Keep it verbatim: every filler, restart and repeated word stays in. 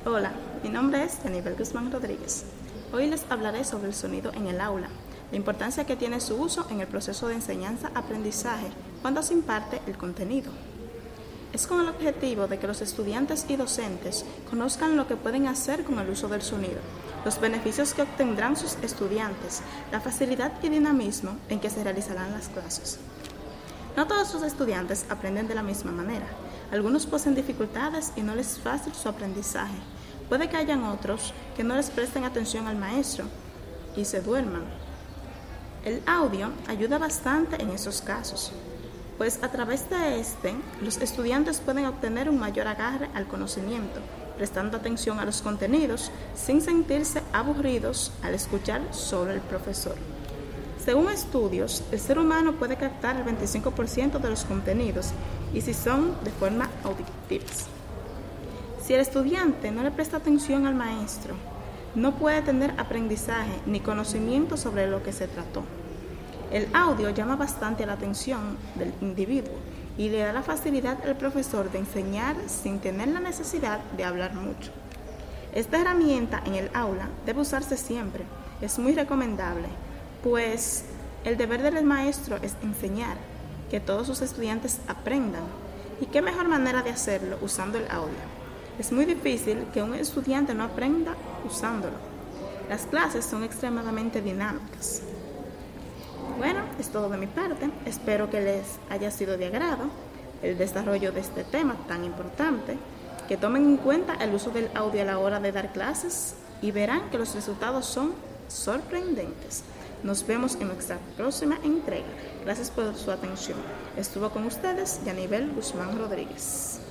Hola, mi nombre es Yanibel Guzmán Rodríguez. Hoy les hablaré sobre el sonido en el aula, la importancia que tiene su uso en el proceso de enseñanza-aprendizaje cuando se imparte el contenido. Es con el objetivo de que los estudiantes y docentes conozcan lo que pueden hacer con el uso del sonido, los beneficios que obtendrán sus estudiantes, la facilidad y dinamismo en que se realizarán las clases. No todos los estudiantes aprenden de la misma manera. Algunos poseen dificultades y no les es fácil su aprendizaje. Puede que hayan otros que no les presten atención al maestro y se duerman. El audio ayuda bastante en esos casos, pues a través de este, los estudiantes pueden obtener un mayor agarre al conocimiento, prestando atención a los contenidos sin sentirse aburridos al escuchar solo al profesor. Según estudios, el ser humano puede captar el veinticinco por ciento de los contenidos y si son de forma auditiva. Si el estudiante no le presta atención al maestro, no puede tener aprendizaje ni conocimiento sobre lo que se trató. El audio llama bastante la atención del individuo y le da la facilidad al profesor de enseñar sin tener la necesidad de hablar mucho. Esta herramienta en el aula debe usarse siempre, es muy recomendable, pues el deber del maestro es enseñar, que todos sus estudiantes aprendan. ¿Y qué mejor manera de hacerlo usando el audio? Es muy difícil que un estudiante no aprenda usándolo. Las clases son extremadamente dinámicas. Bueno, es todo de mi parte. Espero que les haya sido de agrado el desarrollo de este tema tan importante, que tomen en cuenta el uso del audio a la hora de dar clases y verán que los resultados son sorprendentes. Nos vemos en nuestra próxima entrega. Gracias por su atención. Estuvo con ustedes Yanibel Guzmán Rodríguez.